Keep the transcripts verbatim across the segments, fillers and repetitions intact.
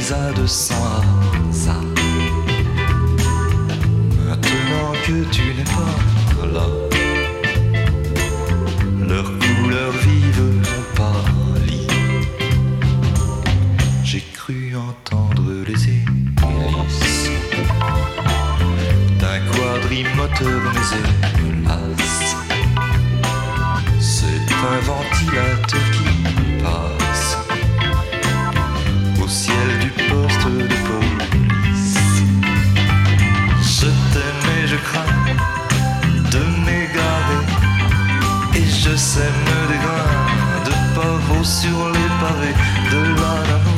balisade sans hasard. Maintenant que tu n'es pas là, leurs couleurs vives ont pâli. J'ai cru entendre les hélices d'un quadrimoteur, mais hélas, c'est un ventilateur qui passe au ciel du poste de police. Je t'aime et je crains de m'égarer, et je sème des grains de pavot sur les pavés de l'amour.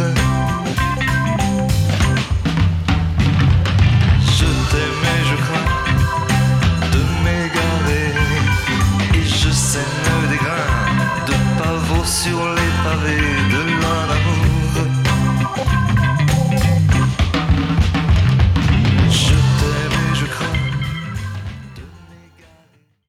Je t'aime et je crains de m'égarer, et je sème des grains de pavot sur les pavés